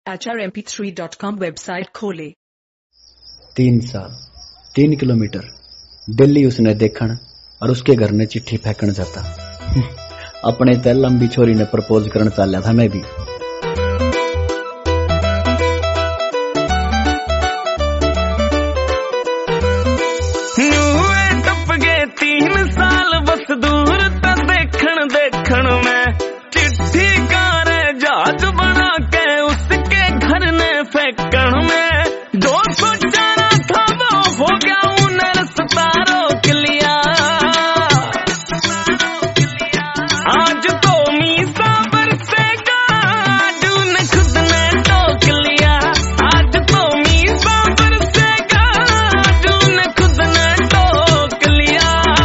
HRMP3.com website खोले। 3 साल 3 kilometre Delhi उसने देखन और उसके घर ने चिट्ठी फेंकन जाता। अपने ते लंबी छोरी ने प्रपोज करना चालिया था मैं भी। टप गए 3 साल बस दूर तक देखन में चिट्ठी कार जहाज बना के उसके घर ने फेंकन में जो सोचा था वो हो गया उन्हें रास्ता रोक लिया। आज तो मीसा बरसेगा जून खुद ने टोक लिया। आज तो मीसा बरसेगा जून खुद ने टोक लिया।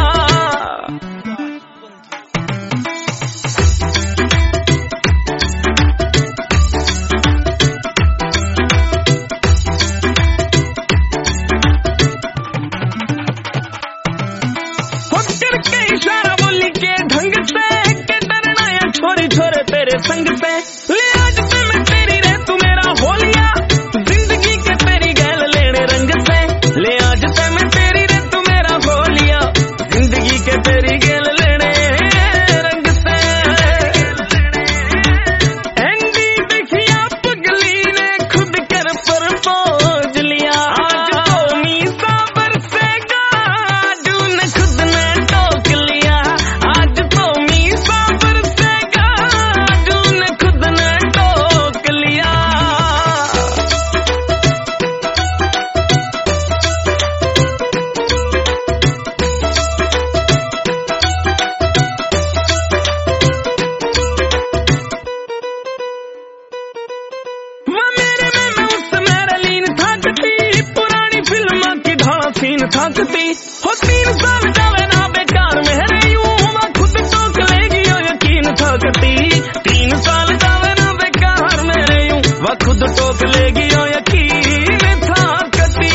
इशारा बोली के ढंग से के डरना है छोरी छोरे तेरे संग से। ले आज से मैं तेरी रे तू मेरा हो लिया जिंदगी के तेरी गैल लेने रंग से। ले आज से मैं तेरी रे तू मेरा हो लिया जिंदगी के तेरी गैल लेने रंग से। एंडी देखिया पगली ने खुद कर प्रपोज लिया। आज तो मीसा बरसेगा जून खुद ने टोक लिया। आज तो मीसा बरसेगा जून खुद ने टोक लिया। वह मेरे में मैं उस मेरा लीन थाकती पुरानी फिल्म की धारा सीन थाकती हो। 3 साल जावे ना बेकार में रही हूँ वह खुद टोक लेगी ओ यकीन थाकती। 3 साल जावे ना बेकार में रही हूँ वह खुद टोक लेगी ओ यकीन थाकती।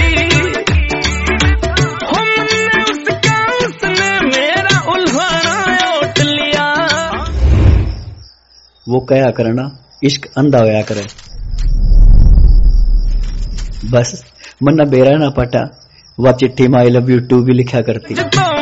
हमने उसका उसने मेरा उल्हाना ओट लिया। वो कया करना इश्क अंधा होया करे। बस मन्ना बेरा ना पटा वह चिट्ठी में आई लव यू टू भी लिखा करती।